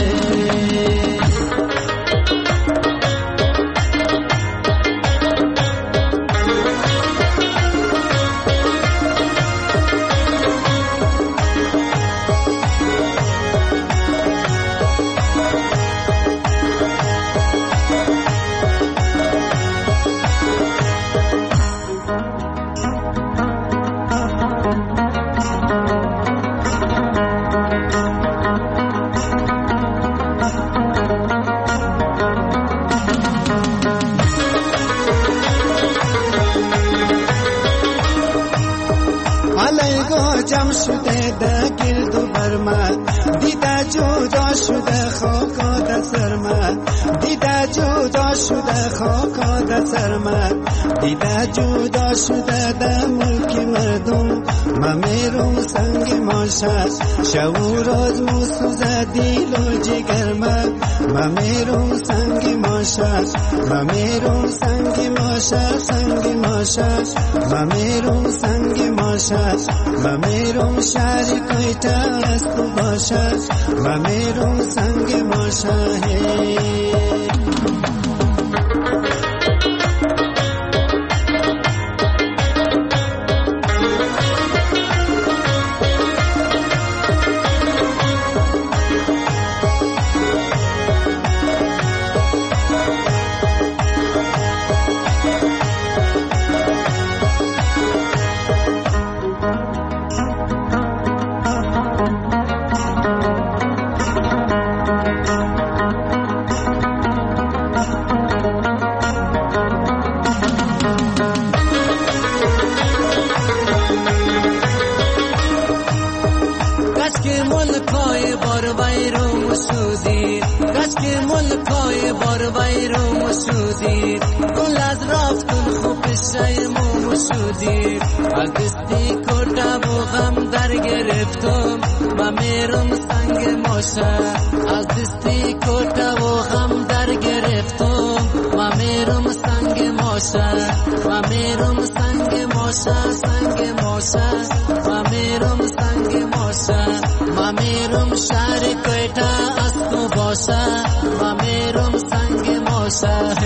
جمع شده در گرد و برما دیده جدا شده خاکا در سرما دیده جدا شده خاکا در سرما دیده جدا شده در ملک مردم ما میرم سنگ ماشا شو روز موسوزه دیل و جگر ما ما میرم سنگ ماشا ما میرم سنگ ماشا سنگ ماشا ما میرم سنگ ماشا ما میرم شهر کویتا از تو باشا ما میرم سنگ ماشا ملکای بار ویرو مشودید گل از رافتون خوب شیمو مشودید از دستی کرده و غم در گرفتم و میرم سنگ ماشه از دستی کرده و غم در گرفتم و میرم سنگ ماشه و میرم سنگ ماشه سنگ ماشه و میرم سنگ ماشه و میرم شهر کویتا از تو باشه و میرم سنگ ماشه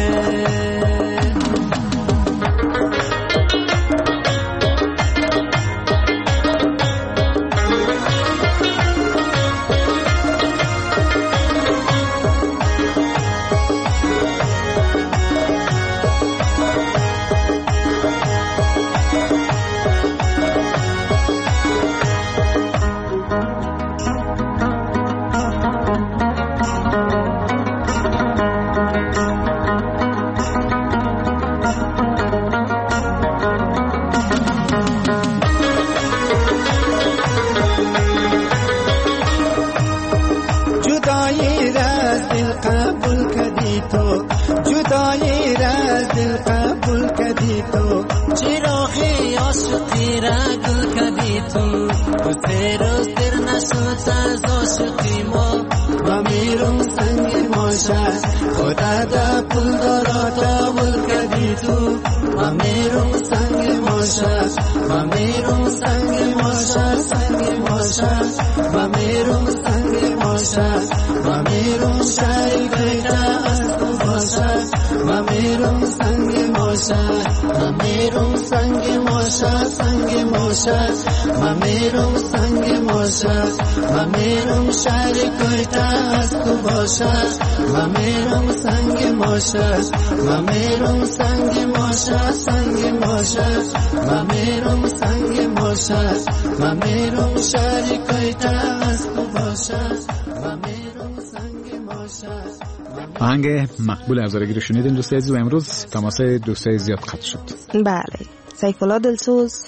ممیرم سنگ ماشه ممیرم شهر کویتا از تو باشه ممیرم سنگ ماشه ممیرم سنگ ماشه سنگ ماشه ممیرم سنگ ماشه ممیرم شهر کویتا از تو باشه ممیرم سنگ ماشه. آهنگ مقبول افزارگی رو شنیدین دوستای عزیز و امروز تماس دوستای زیاد قطع شد. بله سیف الله دلسوز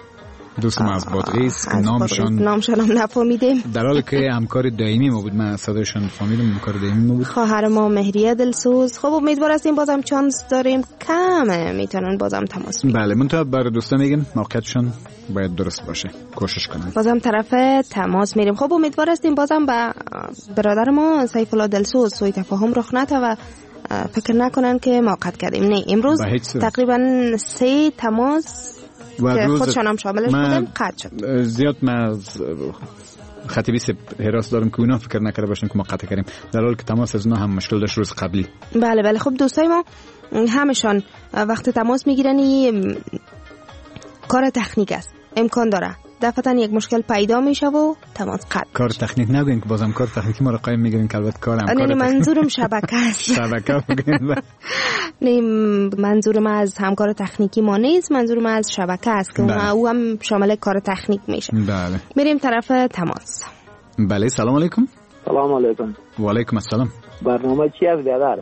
دوست ما از بادغیس که نامشان نامشان هم نفهمیدیم در حالی که همکار دائمی ما بود من صدایشان فهمیدم همکار دائمی ما بود خواهر ما مهریه دلسوز. خب امید هستیم بازم چانس داریم کمه میتونن بازم تماس بگیرن. بله من تا برای دوستا میگم موقعیتشان باید درست باشه کوشش کنن بازم طرف تماس میریم. خب امید هستیم بازم به برادر ما سیف الله دلسوز سوء تفاهم رخ نده و فکر نکنن که ما قطع کردیم. نه امروز تقریبا سه تماس که خودشان هم شاملش بودن قطع شد. زیاد من از خطیبی سب حراس دارم که اونا فکر نکرده باشن که ما قطع کردیم در حالی که تماس از اونا هم مشکل داشت روز قبلی. بله بله خب دوستای ما همشان وقت تماس میگیرن کار تکنیک است امکان داره دفعتا یک مشکل پیدا میشه و تماس قطع. کار تکنیک نگوین که بازم کار تکنیکی ما رو قایم میگیرین که البته کارم کار نه منظورم شبکه است. شبکه بگین. نه منظورم از همکار تکنیکی ما نیست منظورم از شبکه است که او هم شامل کار تکنیک میشه. بله میریم طرف تماس. بله سلام علیکم. سلام علیکم. و علیکم السلام. برنامه چی است بیادر؟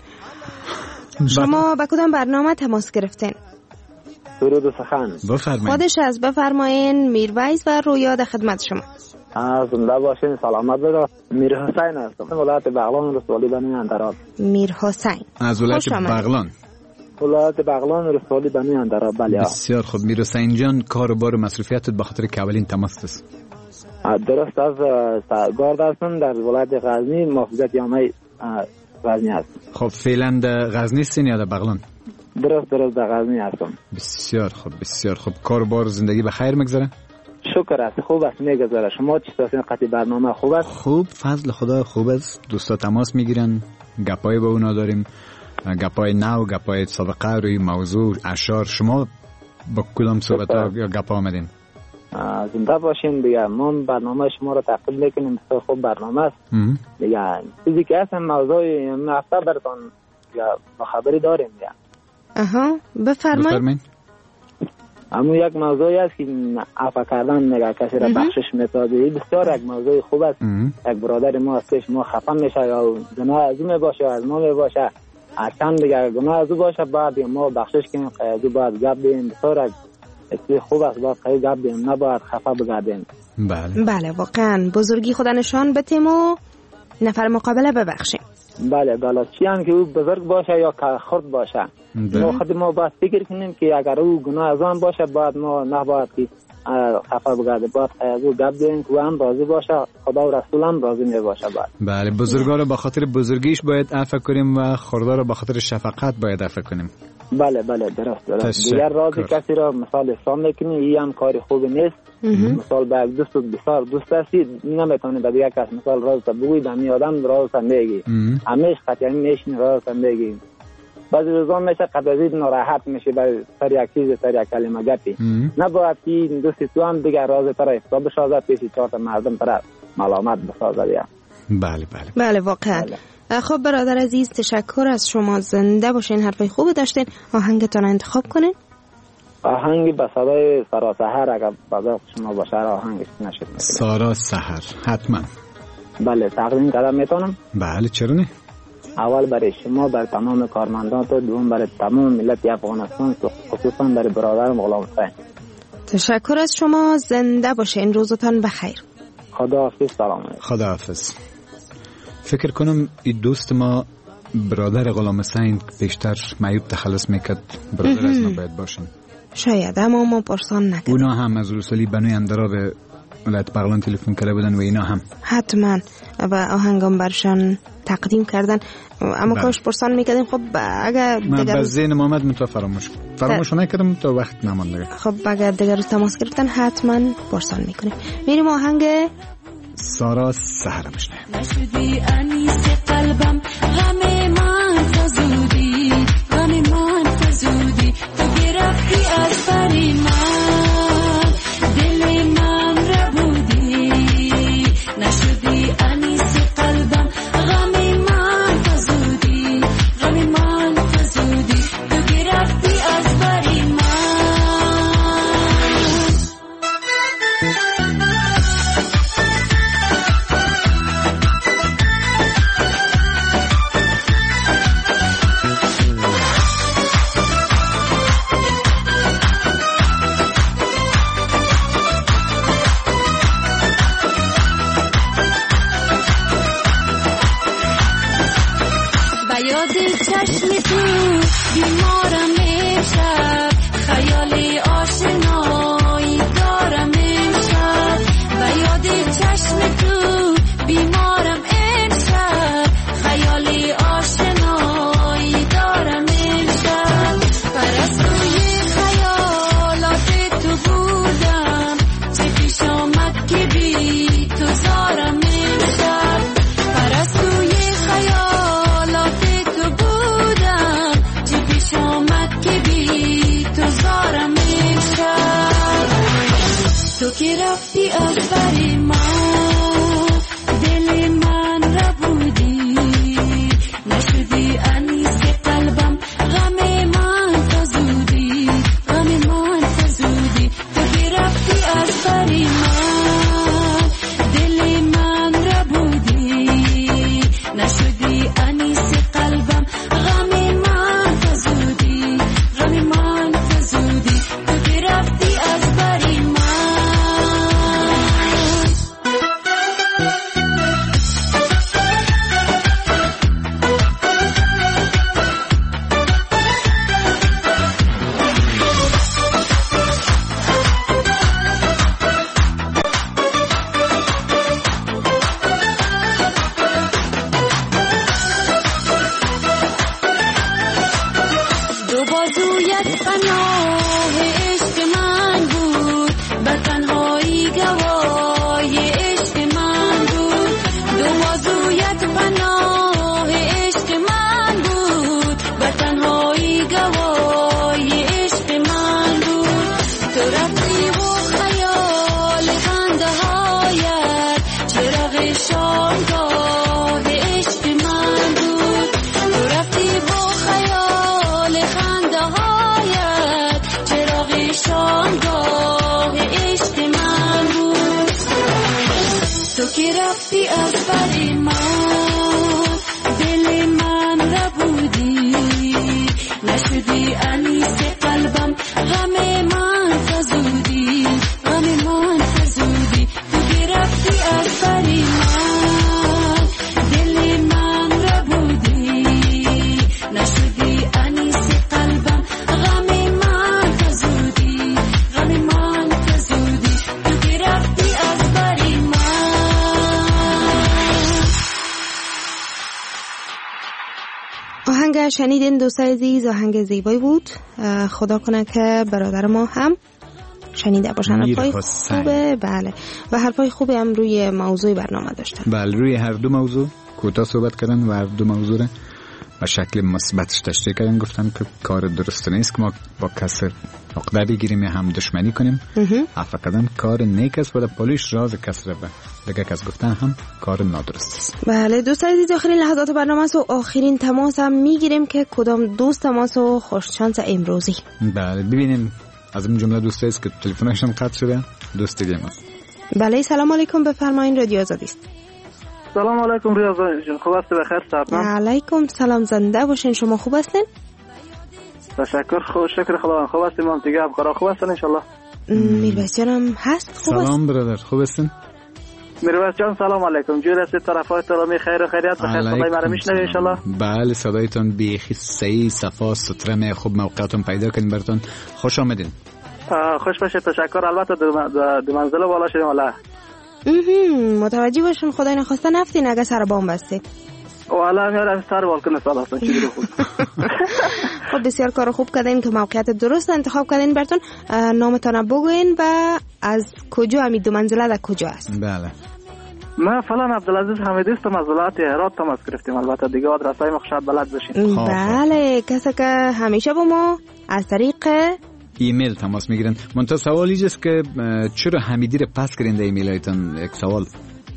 شما با کدام برنامه تماس گرفتین؟ سرود و سخن. بفرمایید. خودش از بفرمایین. میرویس و رویا در خدمت شما. زنده باشین سلامت باشین. میر حسین هستم ولایت بغلان رسوالی بنی اندراب. میر حسین از ولایت بغلان. ولایت بغلان رسوالی بنی اندراب. بله بسیار خوب. میر حسین جان کار بار مسئولیتت به خاطر که اولین تماس است. درست از گارد هستم در ولایت غزنی محافظت یامه غزنی هست. خب فعلا در غزنی هستین یا در بغلان؟ درست درست در غزنی هستم. بسیار خوب بسیار خوب. کار بار زندگی به خیر میگذره؟ شکر است خوب است میگذره. شما چطور قطعی برنامه خوب است؟ خوب فضل خدا خوب است. دوستا تماس میگیرن گپای با اونا داریم گپای نو گپای سابقه روی موضوع اشعار. شما با کدام صحبت ها یا گپا آمدین؟ زنده باشین دیگه ما برنامه شما رو تقدیم میکنیم بسیار خوب برنامه است دیگه چیزی که اصلا موضوع هفته براتون یا خبری داریم دیگه. اها بفرمایید. اما یک موضوعی است که عفو کردن نگاه کسی را بخشش می‌سازه بسیار یک موضوع خوب است. یک برادر ما است که ما خفه میشه یا گناه از او میباشه از ما میباشه اصلا دیگه گناه از او باشه بعد ما بخشش کنیم از او باید گپ دیم بسیار یک خوب است باید خیلی گپ دیم نباید خفه بگردیم. بله بله واقعا بزرگی خدا نشان بدیم و نفر مقابله ببخشیم. بله بله چی هم که او بزرگ باشه یا خرد باشه ما خود ما باید فکر کنیم که اگر او گناه از آن باشه باید ما نباید که خفا بگرده باید از او گپ داریم که او هم راضی باشه خدا و رسول هم راضی می باشه باید. بله بزرگا رو به خاطر بزرگیش باید عفو کنیم و خردا رو به خاطر شفقت باید عفو کنیم. بله بله درست درست دیگر راضی کسی را مثال اسلام میکنی این هم کاری خوب نیست. مثال به دوست بسیار دوست هستی نمیتونی به دیگر کس مثال راز تا بگوی به می آدم راز تا میگی همیش قطعی میشنی راز تا میگی بعضی روزان میشه قد از این ناراحت میشه برای سر یک چیز سر یک کلمه گپی نباید که این دوستی تو هم دیگر راز تر افتاد بشازه پیش چهار تا مردم تر ملامت بسازه بیا. بله بله بله واقعا بله. خب برادر عزیز تشکر از شما زنده باشین حرفای خوب داشتین آهنگتون انتخاب کنین آهنگی به صدای سارا سحر اگر بذات شما باشه آهنگش نشد سارا سحر حتما بله تقدیم کردم میتونم بله چرا نه اول برای شما برای تمام کارمندان تو دوم برای تمام ملت افغانستان خصوصا برای برادرم غلام حسین تشکر از شما زنده باشین روزتان بخیر خداحافظ سلام خداحافظ فکر کنم این دوست ما برادر غلام حسین بیشتر معیوب تخلص میکرد برادر از ما باید باشن شاید اما ما پرسان نکردیم اونا هم از رسولی بنوی اندرا به ولایت بغلان تلفن کرده بودن و اینا هم حتما و آهنگام برشان تقدیم کردن اما کاش پرسان میکردیم خب اگر من به ذهن محمد متو فراموش فراموش نکردم تا وقت نمانده خب اگر دیگر تماس گرفتن حتما پرسان میکنیم میریم آهنگ سارا سحر بشنه نشدی انیس قلبم غم من فزودی غم من فزودی تو گرفتی از بری من دل من ربودی نشدی انیس قلبم غم من فزودی غم من فزودی تو گرفتی از بری من چشم تو بیمارم امشب خیال آشنایی دارم امشب و یاد چشم تو بیمارم امشب خیال آشنایی دارم امشب پرستوی خیالات تو بودم چه پیش آمد که بی تو زارم امشب پرستوی خیالات آمد که بی تو زارم امشب تو که رفتی از بری من دل من ربودی نشدی انیس قلبم غم من فزودی غم من فزودی تو که رفتی از بری من دل من ربودی نشدی انیس قلبم غم من فزودی غم من فزودی تو که رفتی از بری من آهنگ شنیدین دوستای عزیز، آهنگ زیبایی بود. خدا کنه که برادر ما هم شنیده باشن. حرفای خوبه، بله، و حرفای خوبه هم روی موضوع برنامه داشتن. بله، روی هر دو موضوع کوتاه صحبت کردن و هر دو موضوع را به شکل مثبتش تشریح کردن. گفتن که کار درست نیست که ما با کسی عقده بگیریم یا هم دشمنی کنیم. عفو کردن کار نیک است و در پالیش راز کسی را به دیگه کس گفتن هم کار نادرست است. بله دوستان عزیز، آخرین لحظات برنامه است و آخرین تماس هم میگیریم که کدام دوست تماس و خوش شانس امروزی. بله ببینیم از این جمله دوستی است که تلفنشون قطع شده. دوست دیگه ما. بله سلام علیکم، بفرمایید، رادیو آزادی است. سلام علیکم ریاض جان، خوب است؟ بخیر صاحب. علیکم سلام، زنده باشین. شما خوب هستین؟ تشکر، خوب شکر خدا. خوب هستیم هم دیگه، همکارا خوب هستن ان شاء الله. میرویس جانم هست؟ خوب است. سلام برادر، خوب هستین؟ میرویس جان سلام علیکم. جور است طرفات ترامی خیر و خیریت بخیر. صدای مرا میشنوی ان شاء الله؟ بله صدایتون بیخی صحیح صفا ستره، خوب موقعتون پیدا کنین. براتون خوش آمدین. خوش باشه، تشکر. البته دو منزله بالا شدیم والا. متوجه باشون خدای نخواسته نفتین اگه سر بام بسته. والا میارم سر بالکن سالاتون چی رو خوب. خب بسیار کار خوب کردین که موقعیت درست انتخاب کردین. براتون نامتان بگوین و از کجا همین دو منزله در کجا است؟ بله ما فلان عبدالعزیز حمیدی استم از ولایت هرات تماس گرفتیم. البته دیگه آدرسای ما شاید بلد بشین. بله کسی که همیشه با ما از طریق ایمیل تماس میگیرن. منتها سوال اینجاست که چرا حمیدی رو پس کردین در ایمیل هایتون؟ یک سوال.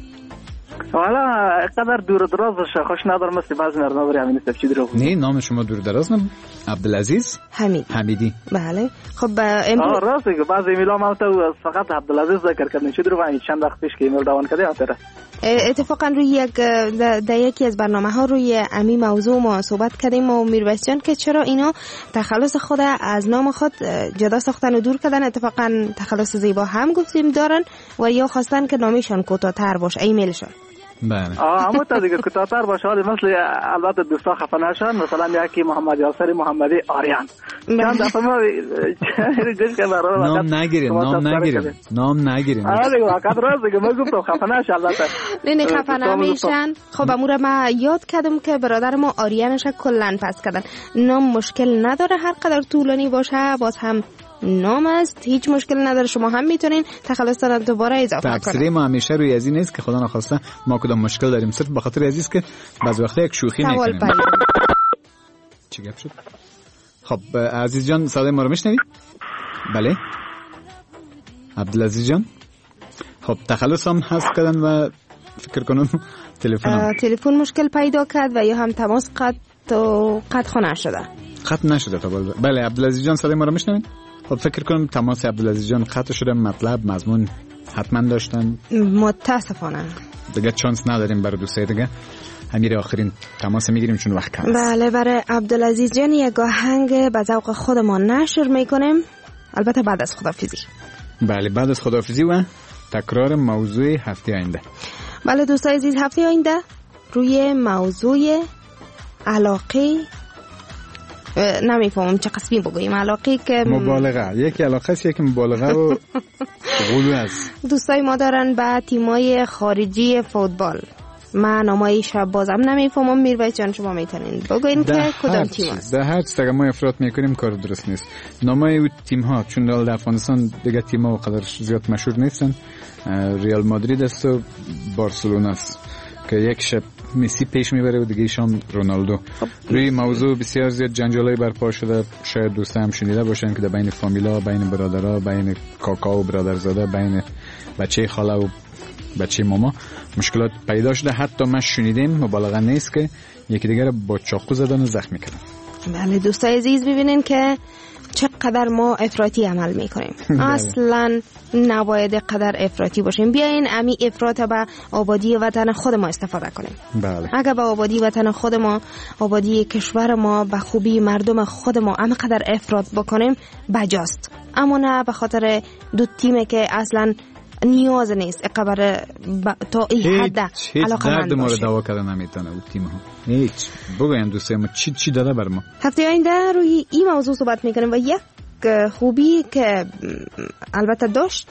والا قدر دور دراز خوش ندارم مثل بعضی مردم بری همین است چی درو. نه نام شما دور دراز نه؟ عبدالعزیز حمید حمیدی. بله خب امروز آه راسته که بعضی ایمیلا ما تو فقط عبدالعزیز ذکر کردن چی درو. من چند وقت پیش که ایمیل داون کردم اتره اتفاقا روی یک در یکی از برنامه ها روی امی موضوع ما صحبت کردیم و میرویس جان که چرا اینا تخلص خود از نام خود جدا ساختن و دور کردن. اتفاقا تخلص زیبا هم گفتیم دارن و یا خواستن که نامشان کوتاه‌تر باشه ایمیلشون. بله آه اما تا دیگه کوتاه‌تر باشه. ولی مثل البته دوستا خفه نشن. مثلا یکی محمد یاسر محمدی آریان چند دفعه ما گوش که برای نام نگیرین نام نگیرین نام نگیرین. آره دیگه واقعا راست دیگه ما گفتم خفه نشن. البته نه خفه نمیشن. خب امور ما یاد کردم که برادر ما آریانش کلا پس کردن. نام مشکل نداره، هر قدر طولانی باشه باز هم نام است، هیچ مشکل نداره. شما هم میتونین تخلص دارن دوباره اضافه کنین. تفسیر ما همیشه روی از این نیست که خدا نخواسته ما کدام مشکل داریم، صرف به خاطر عزیز که بعضی وقتا یک شوخی میکنیم. چی گپ شد؟ خب عزیز جان صدای ما رو میشنوید؟ بله عبدالعزیز جان. خب تخلص هم حذف کردن و فکر کنم تلفن تلفن مشکل پیدا کرد و یا هم تماس قطع و قطع نشده. قطع نشده تا بالا. بله عبدالعزیز جان صدای ما رو میشنوید؟ خب فکر کنم تماس عبدالعزیز جان قطع شده. مطلب مضمون حتما داشتن. متاسفانه دیگه چانس نداریم برای دوستای دیگه. همین آخرین تماس میگیریم چون وقت کم است. بله برای عبدالعزیز جان یک آهنگ به ذوق خودمان نشر میکنیم، البته بعد از خداحافظی. بله بعد از خداحافظی و تکرار موضوع هفته آینده. بله دوستای عزیز هفته آینده روی موضوع علاقه نمیفهمم چه قسمی بگویم. علاقه که مبالغه، یکی علاقه است یکی مبالغه و غلو است. دوستای ما دارن به تیمای خارجی فوتبال. من نامای شب بازم نمیفهمم. میرویس جان شما میتونین بگوین که کدام تیم است؟ ده هر چیز ما افراط میکنیم کار درست نیست. نامای او تیم ها چون در افغانستان دیگه تیم ها قدر زیاد مشهور نیستن. ریال مادرید است و بارسلونا است که یک شب مسی پیش میبره و دیگه شام رونالدو. روی موضوع بسیار زیاد جنجالای برپا شده. شاید دوستا هم شنیده باشن که در بین فامیلا، بین برادرها، بین کاکا و برادرزاده، بین بچه خاله و بچه ماما مشکلات پیدا شده. حتی ما شنیدیم، مبالغه نیست، که یکی دیگر با چاقو زدن و زخمی کردن. بله دوستای عزیز ببینین که چقدر ما افراطی عمل میکنیم. اصلا نباید قدر افراطی باشیم. بیاین امی افراط به آبادی وطن خود ما استفاده کنیم. بله. اگر به آبادی وطن خود ما، آبادی کشور ما، به خوبی مردم خود ما اما قدر افراط بکنیم بجاست. اما نه به خاطر دو تیمی که اصلا نیاز نیست اقبر ب... تا این حد علاقه درد ما رو دوا کردن نمیتونه اون تیم ها. هیچ بگویم دوستای ما چی چی داده بر ما. هفته آینده روی این موضوع صحبت میکنیم و یک خوبی که البته داشت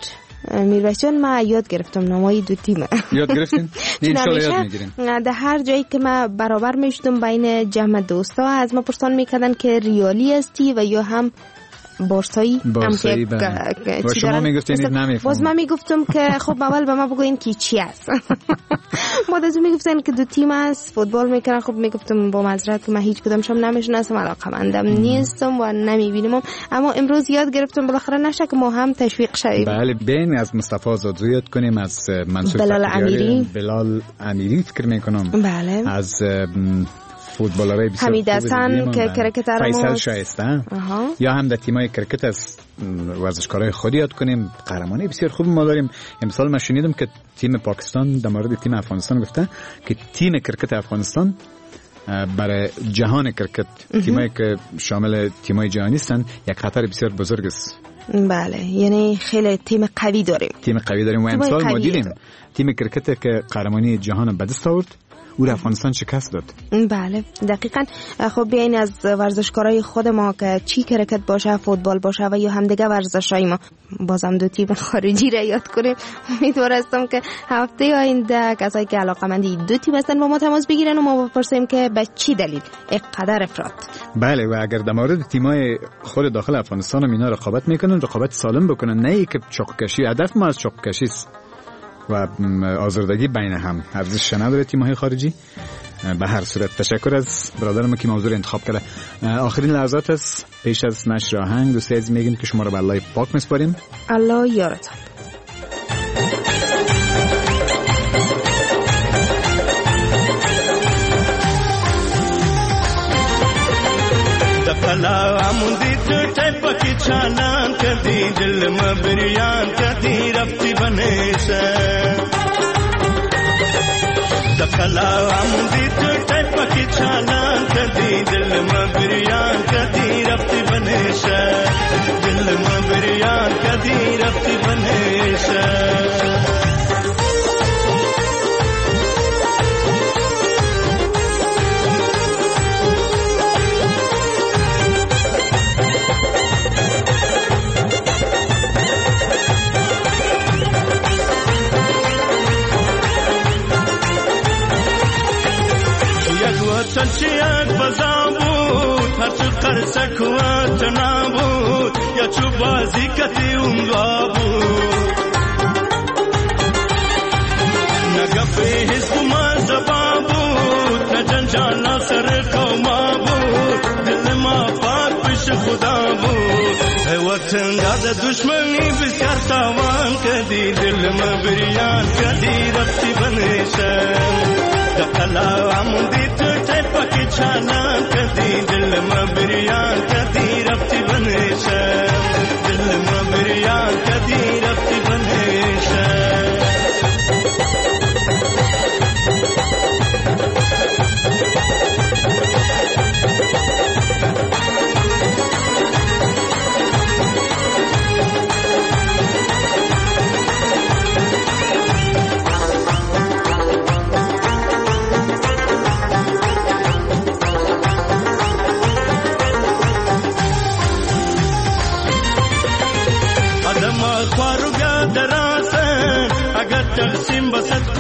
میربشت جان ما یاد گرفتم نامای دو تیم. یاد گرفتین؟ انشالله یاد میگیرین. در هر جایی که ما برابر میشدم بین جمع دوستا از ما پرسان میکردن که ریالی هستی و یا هم بارسایی. بارسایی با شما میگفتین نمیفهمم. باز من میگفتم که خب اول به ما بگوین کی چی است. بعد از میگفتن که دو تیم است فوتبال میکنن. خب میگفتم با معذرت که من هیچ کدومشون نمیشناسم، علاقه‌مندم نیستم و نمیبینم، اما امروز یاد گرفتم بالاخره نشه که ما هم تشویق شویم. بله بین از مصطفی آزادزو یاد کنیم، از منصور بلال امیری بلال امیری فکر میکنم، بله از فوتبالرای بسیار حمید حسن که کرکترمون، فیصل شایسته، یا هم در تیمای کرکت از ورزشکارای خود یاد کنیم. قهرمانی بسیار خوب ما داریم. امسال من شنیدم که تیم پاکستان در مورد تیم افغانستان گفته که تیم کرکت افغانستان برای جهان کرکت، تیمایی که شامل تیمای جهانی هستند، یک خطر بسیار بزرگ است. بله، یعنی خیلی تیم قوی داریم. تیم قوی داریم و امسال ما دیدیم تیم کرکت که قهرمانی جهان به دست آورد او افغانستان شکست داد. بله دقیقاً. خب بیاین از ورزشکارای خود ما که چی کرکت باشه، فوتبال باشه و یا هم دیگه ورزشای ما، بازم دو تیم خارجی را یاد کنیم. امیدوارم که هفته آینده کسایی که علاقه‌مندی دو تیم هستن با ما تماس بگیرن و ما بپرسیم که به چی دلیل اینقدر افراط. بله، و اگر در مورد تیمای خود داخل افغانستان هم اینا رقابت میکنن، رقابت سالم بکنن، نه اینکه چاقوکشی. هدف ما از چاقوکشی است و آزردگی بین هم. ارزش نداره تیم‌های خارجی. به هر صورت تشکر از برادرم که موضوع انتخاب کرده. آخرین لحظات است پیش از نشر آهنگ دوستی عزیز میگیم که شما رو به الله پاک میسپاریم. الله یارتان. دفلا عمودی تو تیپ کی چانان کدی دل مبریان کدی رفتی بنیسه. دفلا عمودی تو تیپ کی چانان کدی دل مبریان کدی رفتی بنیسه. دل مبریان کدی رفتی بنیسه. چنچیت بزابود هرچو قرصک و تنابود یا چو بازی کتی اونگابود نگفی حزب ما زبابود نجنجانا سر قوما بود دل ما پاک پیش خدا بود. ای وقت انداز دشمنی بسیار تاوان کدی دل ما بریان کدی رفتی بنیشن. دقلا عمودی تو تیپا کی چانان کدی دل ما بریان کدی رفتی بنیشن. دل ما بریان کدی رفتی بنیشن. تقسیم بسد